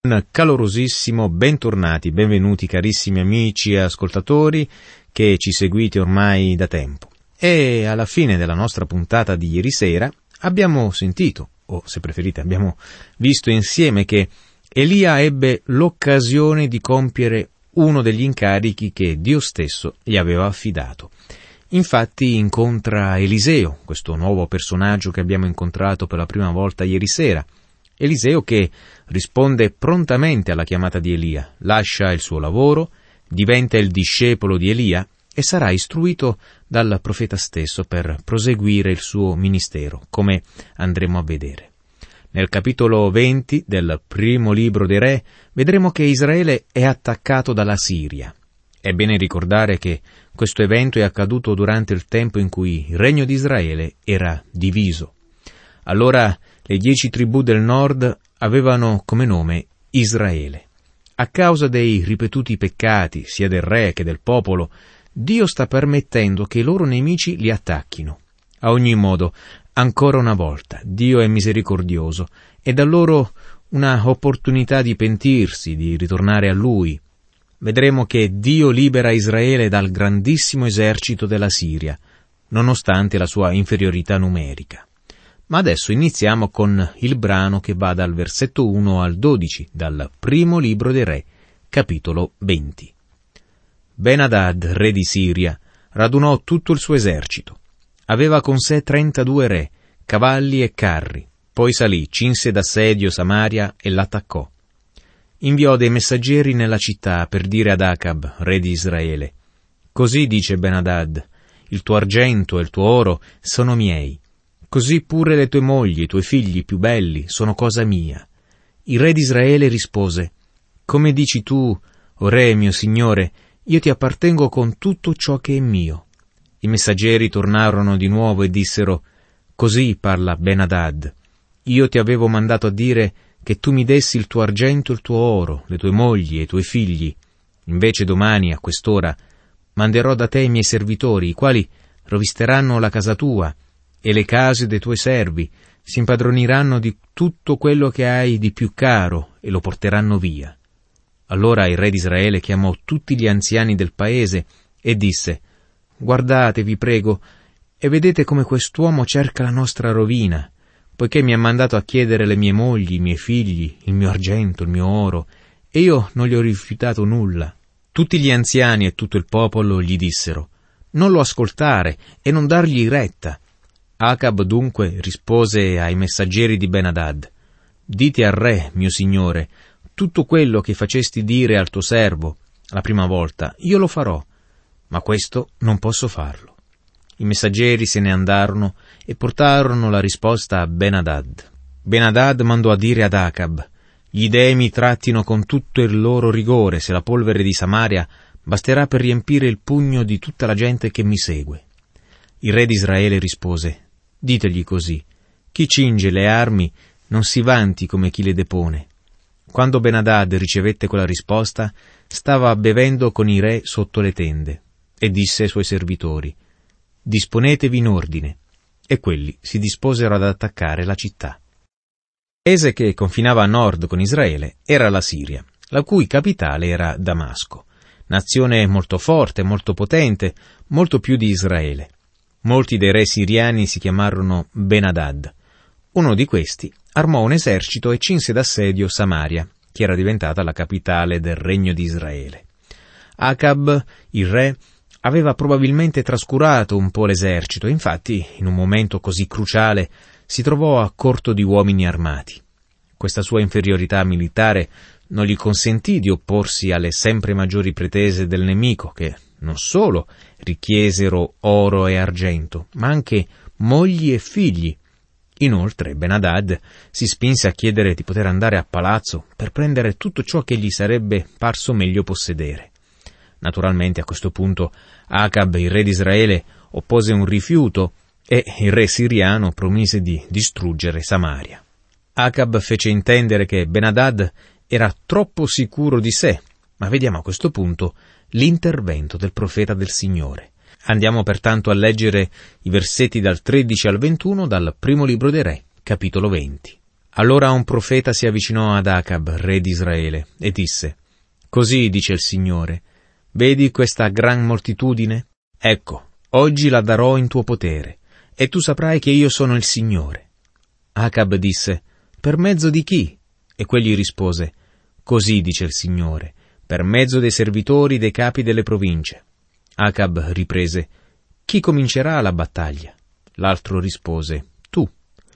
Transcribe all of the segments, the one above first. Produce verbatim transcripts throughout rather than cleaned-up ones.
Un calorosissimo bentornati, benvenuti carissimi amici e ascoltatori che ci seguite ormai da tempo. E alla fine della nostra puntata di ieri sera abbiamo sentito, o se preferite abbiamo visto insieme, che Elia ebbe l'occasione di compiere uno degli incarichi che Dio stesso gli aveva affidato. Infatti incontra Eliseo, questo nuovo personaggio che abbiamo incontrato per la prima volta ieri sera. Eliseo che risponde prontamente alla chiamata di Elia, lascia il suo lavoro, diventa il discepolo di Elia e sarà istruito dal profeta stesso per proseguire il suo ministero, come andremo a vedere. Nel capitolo venti del primo libro dei Re vedremo che Israele è attaccato dalla Siria. È bene ricordare che questo evento è accaduto durante il tempo in cui il regno di Israele era diviso. Allora le dieci tribù del nord avevano come nome Israele. A causa dei ripetuti peccati, sia del re che del popolo, Dio sta permettendo che i loro nemici li attacchino. A ogni modo, ancora una volta, Dio è misericordioso e dà loro una opportunità di pentirsi, di ritornare a Lui. Vedremo che Dio libera Israele dal grandissimo esercito della Siria, nonostante la sua inferiorità numerica. Ma adesso iniziamo con il brano che va dal versetto uno al dodici, dal primo libro dei Re, capitolo venti. Ben-Hadad, re di Siria, radunò tutto il suo esercito. Aveva con sé trentadue re, cavalli e carri. Poi salì, cinse d'assedio Samaria e l'attaccò. Inviò dei messaggeri nella città per dire ad Acab, re di Israele: «Così dice Ben-Hadad, il tuo argento e il tuo oro sono miei. Così pure le tue mogli e i tuoi figli più belli sono cosa mia». Il re di Israele rispose: «Come dici tu, o re mio signore, io ti appartengo con tutto ciò che è mio». I messaggeri tornarono di nuovo e dissero: «Così parla Ben-Hadad, io ti avevo mandato a dire che tu mi dessi il tuo argento e il tuo oro, le tue mogli e i tuoi figli. Invece domani, a quest'ora, manderò da te i miei servitori, i quali rovisteranno la casa tua e le case dei tuoi servi, si impadroniranno di tutto quello che hai di più caro e lo porteranno via». Allora il re di Israele chiamò tutti gli anziani del paese e disse: «Guardate, vi prego, e vedete come quest'uomo cerca la nostra rovina, poiché mi ha mandato a chiedere le mie mogli, i miei figli, il mio argento, il mio oro, e io non gli ho rifiutato nulla». Tutti gli anziani e tutto il popolo gli dissero: «Non lo ascoltare e non dargli retta». Acab dunque rispose ai messaggeri di Ben-Hadad: «Dite al re, mio signore, tutto quello che facesti dire al tuo servo la prima volta, io lo farò, ma questo non posso farlo». I messaggeri se ne andarono e portarono la risposta a Ben-Hadad. Ben-Hadad mandò a dire ad Acab: «Gli dei mi trattino con tutto il loro rigore, se la polvere di Samaria basterà per riempire il pugno di tutta la gente che mi segue». Il re di Israele rispose: «Ditegli così, chi cinge le armi non si vanti come chi le depone». Quando Ben-Hadad ricevette quella risposta, stava bevendo con i re sotto le tende, e disse ai suoi servitori: «Disponetevi in ordine». E quelli si disposero ad attaccare la città. Il paese che confinava a nord con Israele era la Siria, la cui capitale era Damasco, nazione molto forte, molto potente, molto più di Israele. Molti dei re siriani si chiamarono Ben-Hadad. Uno di questi armò un esercito e cinse d'assedio Samaria, che era diventata la capitale del regno di Israele. Acab, il re, aveva probabilmente trascurato un po' l'esercito, infatti, in un momento così cruciale, si trovò a corto di uomini armati. Questa sua inferiorità militare non gli consentì di opporsi alle sempre maggiori pretese del nemico, che non solo richiesero oro e argento, ma anche mogli e figli. Inoltre Ben-Hadad si spinse a chiedere di poter andare a palazzo per prendere tutto ciò che gli sarebbe parso meglio possedere. Naturalmente a questo punto Acab, il re di Israele, oppose un rifiuto e il re siriano promise di distruggere Samaria. Acab fece intendere che Ben-Hadad era troppo sicuro di sé, ma vediamo a questo punto l'intervento del profeta del Signore. Andiamo pertanto a leggere i versetti dal tredici al ventuno dal primo libro dei Re, capitolo venti. Allora un profeta si avvicinò ad Acab, re di Israele, e disse: «Così dice il Signore, vedi questa gran moltitudine? Ecco, oggi la darò in tuo potere, e tu saprai che io sono il Signore». Acab disse: «Per mezzo di chi?» E quegli rispose: «Così dice il Signore, per mezzo dei servitori dei capi delle province». Acab riprese: «Chi comincerà la battaglia?» L'altro rispose: «Tu».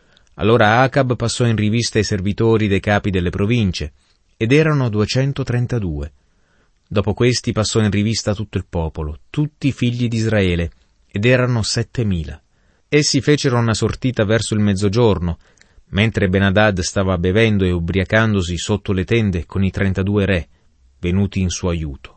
Allora Acab passò in rivista i servitori dei capi delle province, ed erano duecentotrentadue. Dopo questi passò in rivista tutto il popolo, tutti i figli di Israele, ed erano settemila. Essi fecero una sortita verso il mezzogiorno, mentre Ben-Hadad stava bevendo e ubriacandosi sotto le tende con i trentadue re, venuti in suo aiuto.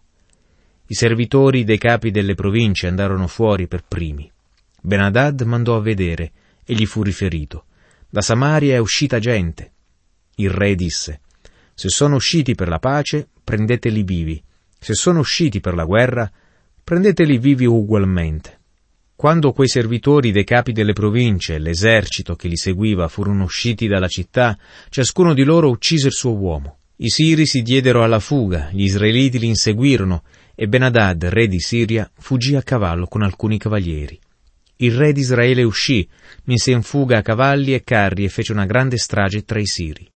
I servitori dei capi delle province andarono fuori per primi. Ben-Hadad mandò a vedere, e gli fu riferito: «Da Samaria è uscita gente». Il re disse: «Se sono usciti per la pace, prendeteli vivi. Se sono usciti per la guerra, prendeteli vivi ugualmente». Quando quei servitori dei capi delle province e l'esercito che li seguiva furono usciti dalla città, ciascuno di loro uccise il suo uomo. I siri si diedero alla fuga, gli israeliti li inseguirono, e Ben-Hadad, re di Siria, fuggì a cavallo con alcuni cavalieri. Il re di Israele uscì, mise in fuga cavalli e carri e fece una grande strage tra i siri.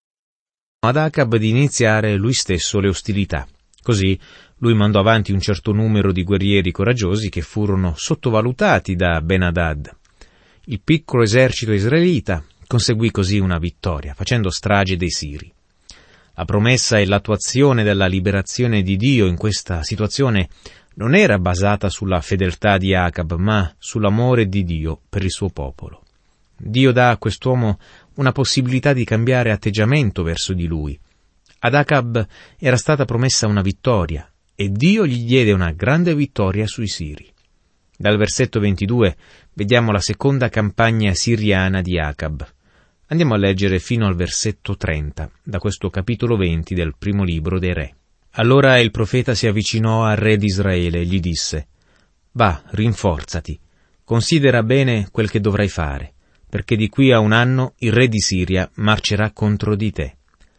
Ad Acab di iniziare lui stesso le ostilità. Così lui mandò avanti un certo numero di guerrieri coraggiosi che furono sottovalutati da Ben-Hadad. Il piccolo esercito israelita conseguì così una vittoria, facendo strage dei siri. La promessa e l'attuazione della liberazione di Dio in questa situazione non era basata sulla fedeltà di Acab, ma sull'amore di Dio per il suo popolo. Dio dà a quest'uomo una possibilità di cambiare atteggiamento verso di lui. Ad Acab era stata promessa una vittoria, e Dio gli diede una grande vittoria sui siri. Dal versetto ventidue vediamo la seconda campagna siriana di Acab. Andiamo a leggere fino al versetto trenta, da questo capitolo venti del primo libro dei Re. Allora il profeta si avvicinò al re di Israele e gli disse: «Va, rinforzati, considera bene quel che dovrai fare, perché di qui a un anno il re di Siria marcerà contro di te».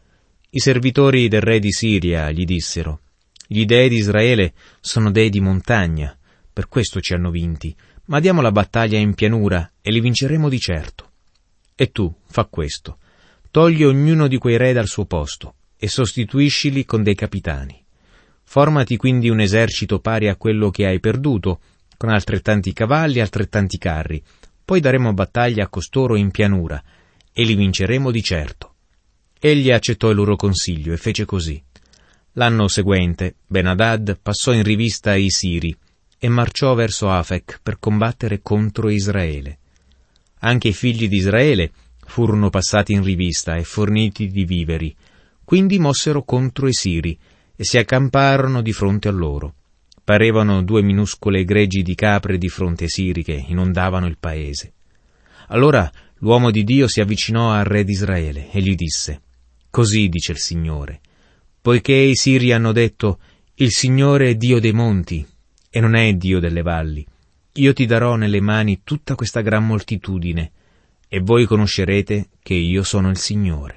I servitori del re di Siria gli dissero: «Gli dei di Israele sono dei di montagna, per questo ci hanno vinti, ma diamo la battaglia in pianura e li vinceremo di certo. E tu, fa questo, togli ognuno di quei re dal suo posto e sostituiscili con dei capitani. Formati quindi un esercito pari a quello che hai perduto, con altrettanti cavalli e altrettanti carri, poi daremo battaglia a costoro in pianura, e li vinceremo di certo». Egli accettò il loro consiglio e fece così. L'anno seguente Ben-Hadad passò in rivista i siri e marciò verso Afec per combattere contro Israele. Anche i figli di Israele furono passati in rivista e forniti di viveri, quindi mossero contro i siri e si accamparono di fronte a loro. Parevano due minuscole greggi di capre di fronte ai siri che inondavano il paese. Allora l'uomo di Dio si avvicinò al re di Israele e gli disse: «Così dice il Signore, poiché i siri hanno detto: il Signore è Dio dei monti e non è Dio delle valli, io ti darò nelle mani tutta questa gran moltitudine, e voi conoscerete che io sono il Signore».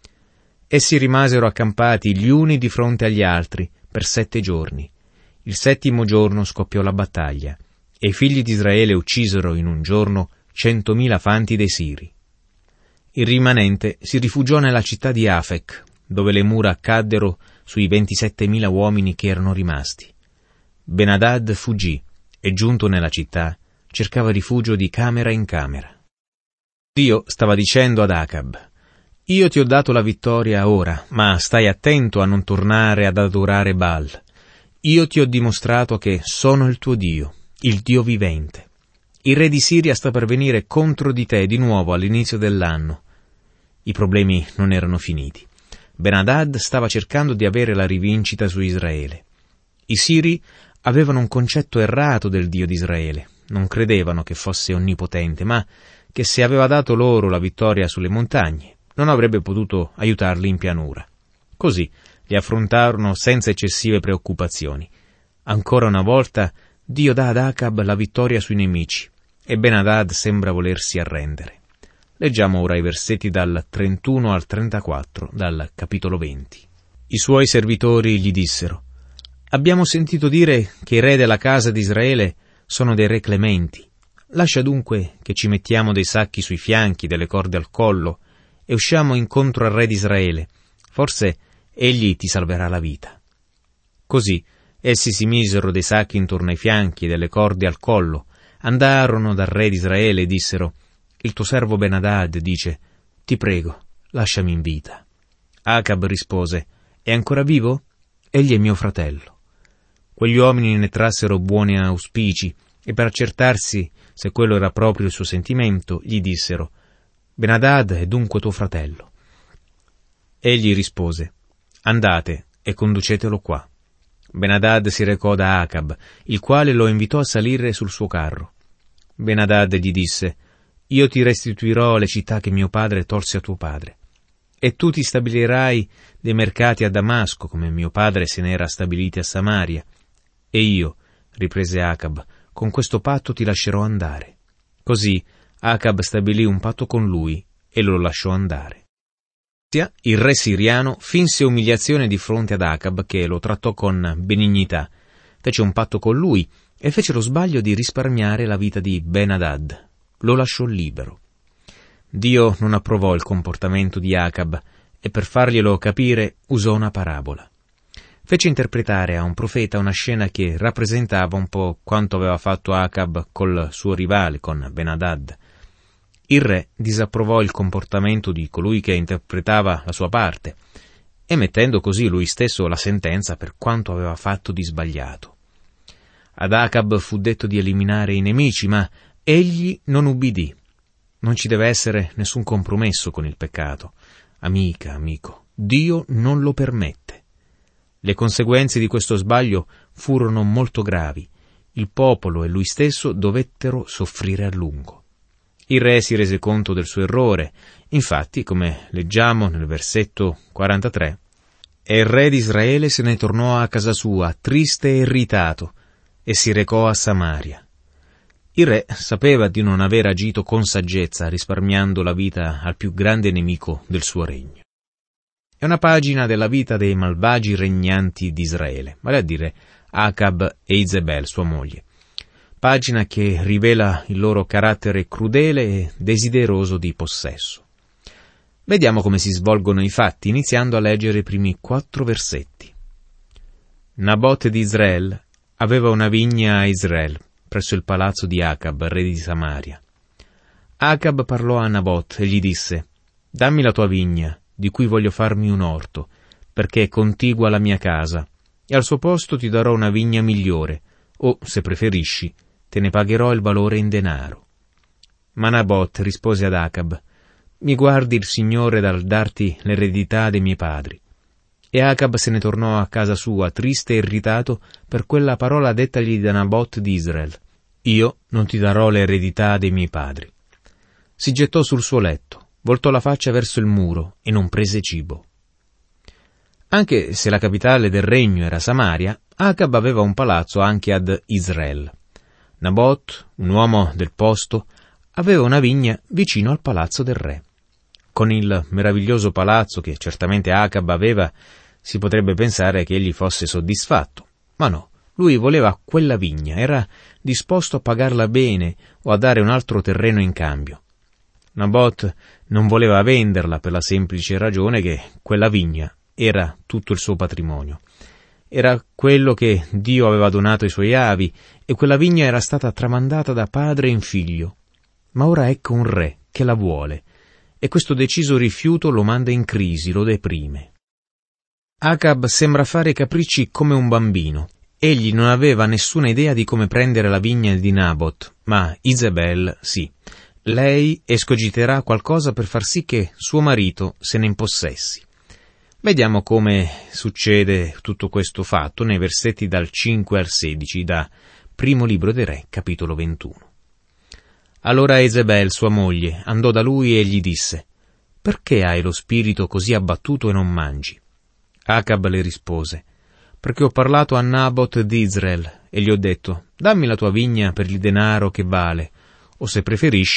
Essi rimasero accampati gli uni di fronte agli altri per sette giorni. Il settimo giorno scoppiò la battaglia, e i figli di Israele uccisero in un giorno centomila fanti dei siri. Il rimanente si rifugiò nella città di Afec, dove le mura caddero sui ventisettemila uomini che erano rimasti. Ben-Hadad fuggì e, giunto nella città, cercava rifugio di camera in camera. Dio stava dicendo ad Acab: «Io ti ho dato la vittoria ora, ma stai attento a non tornare ad adorare Baal. Io ti ho dimostrato che sono il tuo Dio, il Dio vivente. Il re di Siria sta per venire contro di te di nuovo all'inizio dell'anno». I problemi non erano finiti. Ben-Hadad stava cercando di avere la rivincita su Israele. I siri avevano un concetto errato del Dio di Israele. Non credevano che fosse onnipotente, ma che se aveva dato loro la vittoria sulle montagne, non avrebbe potuto aiutarli in pianura. Così li affrontarono senza eccessive preoccupazioni. Ancora una volta Dio dà ad Acab la vittoria sui nemici, e Ben-Hadad sembra volersi arrendere. Leggiamo ora i versetti dal trentuno al trentaquattro, dal capitolo venti. I suoi servitori gli dissero: «Abbiamo sentito dire che i re della casa di Israele sono dei re clementi. Lascia dunque che ci mettiamo dei sacchi sui fianchi, delle corde al collo, e usciamo incontro al re di Israele. Forse egli ti salverà la vita». Così essi si misero dei sacchi intorno ai fianchi e delle corde al collo, andarono dal re di Israele e dissero: «Il tuo servo Ben-Hadad dice: ti prego, lasciami in vita». Acab rispose: «È ancora vivo? Egli è mio fratello». Quegli uomini ne trassero buoni auspici e per accertarsi se quello era proprio il suo sentimento, gli dissero: «Ben-Hadad è dunque tuo fratello». Egli rispose: «Andate e conducetelo qua». Ben-Hadad si recò da Acab, il quale lo invitò a salire sul suo carro. Ben-Hadad gli disse: «Io ti restituirò le città che mio padre tolse a tuo padre, e tu ti stabilirai dei mercati a Damasco, come mio padre se ne era stabiliti a Samaria. E io», riprese Acab, «con questo patto ti lascerò andare». Così Acab stabilì un patto con lui e lo lasciò andare. Il re siriano finse umiliazione di fronte ad Acab, che lo trattò con benignità, fece un patto con lui e fece lo sbaglio di risparmiare la vita di Ben-Hadad. Lo lasciò libero. Dio non approvò il comportamento di Acab e per farglielo capire usò una parabola. Fece interpretare a un profeta una scena che rappresentava un po' quanto aveva fatto Acab col suo rivale, con Ben-Hadad. Il re disapprovò il comportamento di colui che interpretava la sua parte, emettendo così lui stesso la sentenza per quanto aveva fatto di sbagliato. Ad Acab fu detto di eliminare i nemici, ma egli non ubbidì. Non ci deve essere nessun compromesso con il peccato. Amica, amico, Dio non lo permette. Le conseguenze di questo sbaglio furono molto gravi. Il popolo e lui stesso dovettero soffrire a lungo. Il re si rese conto del suo errore. Infatti, come leggiamo nel versetto quarantatré, «E il re di Israele se ne tornò a casa sua, triste e irritato, e si recò a Samaria». Il re sapeva di non aver agito con saggezza, risparmiando la vita al più grande nemico del suo regno. È una pagina della vita dei malvagi regnanti di Israele, vale a dire Acab e Izebel, sua moglie. Pagina che rivela il loro carattere crudele e desideroso di possesso. Vediamo come si svolgono i fatti, iniziando a leggere i primi quattro versetti. Nabot di Israel aveva una vigna a Israel, presso il palazzo di Acab, re di Samaria. Acab parlò a Nabot e gli disse: «Dammi la tua vigna, di cui voglio farmi un orto, perché è contigua alla mia casa, e al suo posto ti darò una vigna migliore, o, se preferisci, te ne pagherò il valore in denaro». Ma Nabot rispose ad Acab: «Mi guardi il Signore dal darti l'eredità dei miei padri». E Acab se ne tornò a casa sua, triste e irritato per quella parola dettagli da Nabot di Israel: «Io non ti darò l'eredità dei miei padri». Si gettò sul suo letto, voltò la faccia verso il muro e non prese cibo. Anche se la capitale del regno era Samaria, Acab aveva un palazzo anche ad Israel. Nabot, un uomo del posto, aveva una vigna vicino al palazzo del re. Con il meraviglioso palazzo che certamente Acab aveva, si potrebbe pensare che egli fosse soddisfatto, ma no, lui voleva quella vigna, era disposto a pagarla bene o a dare un altro terreno in cambio. Nabot non voleva venderla per la semplice ragione che quella vigna era tutto il suo patrimonio. Era quello che Dio aveva donato ai suoi avi, e quella vigna era stata tramandata da padre in figlio. Ma ora ecco un re che la vuole, e questo deciso rifiuto lo manda in crisi, lo deprime. Acab sembra fare capricci come un bambino. Egli non aveva nessuna idea di come prendere la vigna di Nabot, ma Izebel sì. Lei escogiterà qualcosa per far sì che suo marito se ne impossessi. Vediamo come succede tutto questo fatto nei versetti dal cinque al sedici, da Primo Libro dei Re, capitolo ventuno. Allora Izebel, sua moglie, andò da lui e gli disse: «Perché hai lo spirito così abbattuto e non mangi?» Acab le rispose: «Perché ho parlato a Nabot di Israel e gli ho detto: dammi la tua vigna per il denaro che vale, o se preferisci,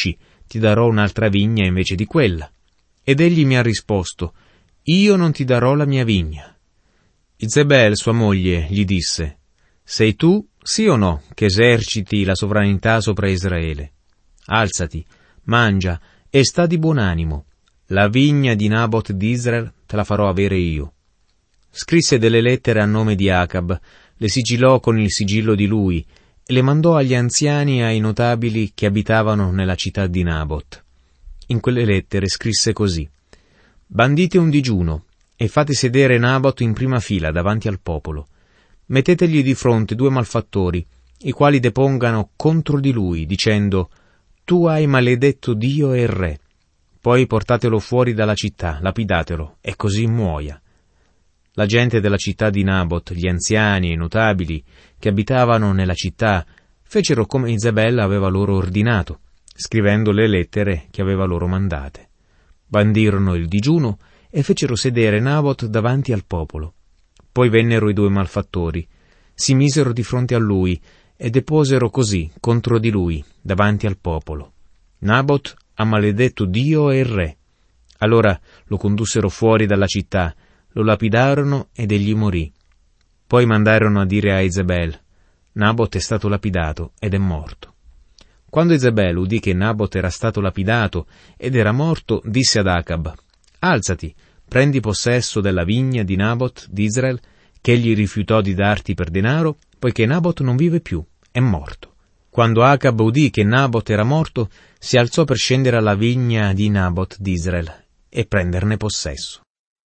ti darò un'altra vigna invece di quella. Ed egli mi ha risposto, io non ti darò la mia vigna. Izebel, sua moglie, gli disse, sei tu, sì o no, che eserciti la sovranità sopra Israele? Alzati, mangia e sta di buon animo. La vigna di Nabot di Israel te la farò avere io. Scrisse delle lettere a nome di Acab, le sigillò con il sigillo di lui e le mandò agli anziani e ai notabili che abitavano nella città di Nabot. In quelle lettere scrisse così: bandite un digiuno e fate sedere Nabot in prima fila davanti al popolo. Mettetegli di fronte due malfattori, i quali depongano contro di lui, dicendo: tu hai maledetto Dio e il re. Poi portatelo fuori dalla città, lapidatelo, e così muoia. La gente della città di Nabot, gli anziani e i notabili che abitavano nella città, fecero come Izebel aveva loro ordinato, scrivendo le lettere che aveva loro mandate. Bandirono il digiuno e fecero sedere Nabot davanti al popolo. Poi vennero i due malfattori, si misero di fronte a lui e deposero così contro di lui davanti al popolo: Nabot ha maledetto Dio e il re. Allora lo condussero fuori dalla città, lo lapidarono ed egli morì. Poi mandarono a dire a Izebel: Nabot è stato lapidato ed è morto. Quando Izebel udì che Nabot era stato lapidato ed era morto, disse ad Acab: alzati, prendi possesso della vigna di Nabot di Israel, che egli rifiutò di darti per denaro, poiché Nabot non vive più, è morto. Quando Acab udì che Nabot era morto, si alzò per scendere alla vigna di Nabot di Israel e prenderne possesso.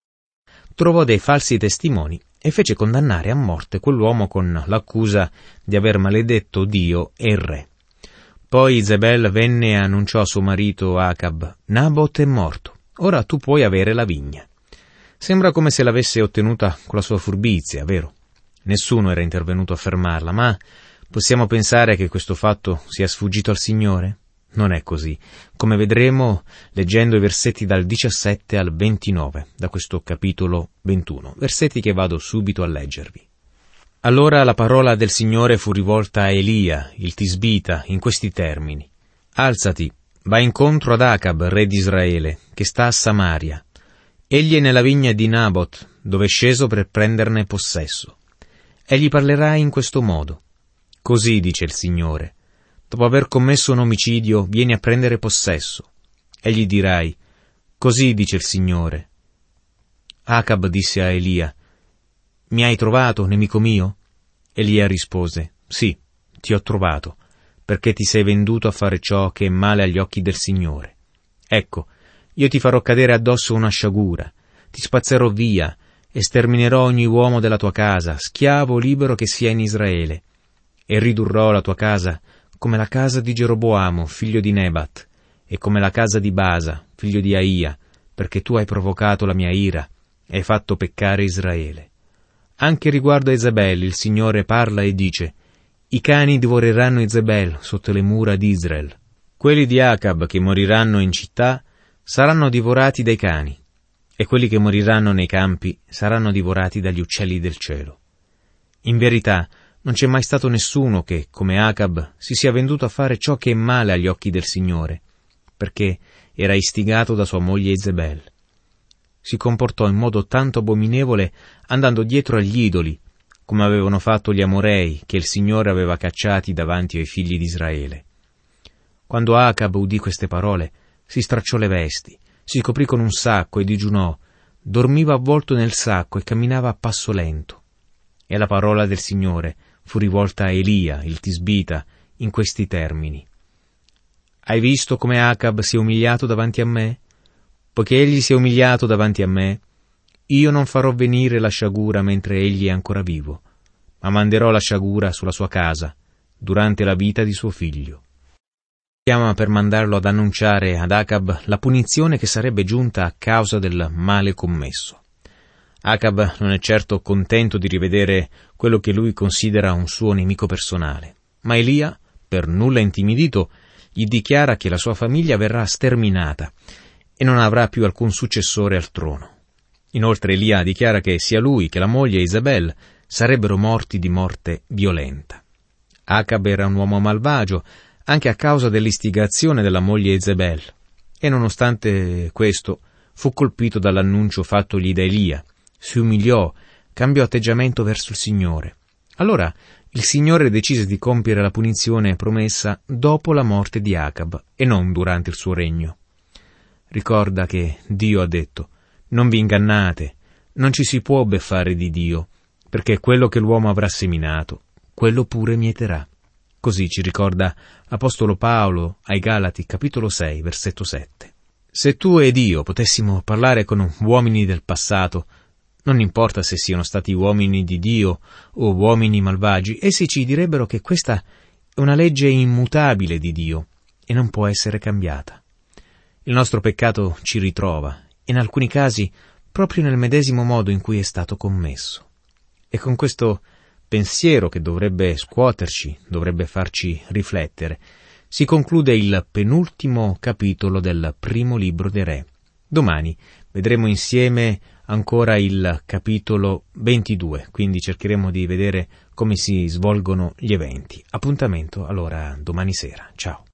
Trovò dei falsi testimoni e fece condannare a morte quell'uomo con l'accusa di aver maledetto Dio e il re. Poi Izebel venne e annunciò a suo marito Acab: Nabot è morto, ora tu puoi avere la vigna. Sembra come se l'avesse ottenuta con la sua furbizia, vero? Nessuno era intervenuto a fermarla, ma possiamo pensare che questo fatto sia sfuggito al Signore? Non è così, come vedremo leggendo i versetti dal diciassette al ventinove, da questo capitolo ventuno, versetti che vado subito a leggervi. Allora la parola del Signore fu rivolta a Elia, il Tisbita, in questi termini: alzati, va incontro ad Acab, re di Israele, che sta a Samaria. Egli è nella vigna di Nabot, dove è sceso per prenderne possesso. Egli parlerà in questo modo: così dice il Signore, dopo aver commesso un omicidio, vieni a prendere possesso. E gli dirai: così dice il Signore. Acab disse a Elia: mi hai trovato, nemico mio? Elia rispose: sì, ti ho trovato, perché ti sei venduto a fare ciò che è male agli occhi del Signore. Ecco, io ti farò cadere addosso una sciagura, ti spazzerò via, e sterminerò ogni uomo della tua casa, schiavo o libero che sia in Israele, e ridurrò la tua casa come la casa di Geroboamo, figlio di Nebat, e come la casa di Basa, figlio di Aia, perché tu hai provocato la mia ira e hai fatto peccare Israele. Anche riguardo a Izebel il Signore parla e dice: i cani divoreranno Izebel sotto le mura di Israel. Quelli di Acab che moriranno in città saranno divorati dai cani, e quelli che moriranno nei campi saranno divorati dagli uccelli del cielo. In verità, non c'è mai stato nessuno che, come Acab, si sia venduto a fare ciò che è male agli occhi del Signore, perché era istigato da sua moglie Izebel. Si comportò in modo tanto abominevole andando dietro agli idoli, come avevano fatto gli Amorei che il Signore aveva cacciati davanti ai figli di Israele. Quando Acab udì queste parole, si stracciò le vesti, si coprì con un sacco e digiunò, dormiva avvolto nel sacco e camminava a passo lento. E la parola del Signore fu rivolta a Elia, il Tisbita, in questi termini: hai visto come Acab si è umiliato davanti a me? Poiché egli si è umiliato davanti a me, io non farò venire la sciagura mentre egli è ancora vivo, ma manderò la sciagura sulla sua casa, durante la vita di suo figlio. Chiama per mandarlo ad annunciare ad Acab la punizione che sarebbe giunta a causa del male commesso. Acab non è certo contento di rivedere quello che lui considera un suo nemico personale, ma Elia, per nulla intimidito, gli dichiara che la sua famiglia verrà sterminata e non avrà più alcun successore al trono. Inoltre Elia dichiara che sia lui che la moglie Izebel sarebbero morti di morte violenta. Acab era un uomo malvagio, anche a causa dell'istigazione della moglie Jezebel, e nonostante questo fu colpito dall'annuncio fattogli da Elia, si umiliò, cambiò atteggiamento verso il Signore. Allora il Signore decise di compiere la punizione promessa dopo la morte di Acab e non durante il suo regno. Ricorda che Dio ha detto: non vi ingannate, non ci si può beffare di Dio, perché quello che l'uomo avrà seminato, quello pure mieterà. Così ci ricorda l'Apostolo Paolo ai Galati, capitolo sei, versetto sette. Se tu ed io potessimo parlare con uomini del passato, non importa se siano stati uomini di Dio o uomini malvagi, essi ci direbbero che questa è una legge immutabile di Dio e non può essere cambiata. Il nostro peccato ci ritrova, in alcuni casi proprio nel medesimo modo in cui è stato commesso. E con questo pensiero che dovrebbe scuoterci, dovrebbe farci riflettere, si conclude il penultimo capitolo del primo libro dei Re. Domani vedremo insieme ancora il capitolo ventidue, quindi cercheremo di vedere come si svolgono gli eventi. Appuntamento allora domani sera. Ciao.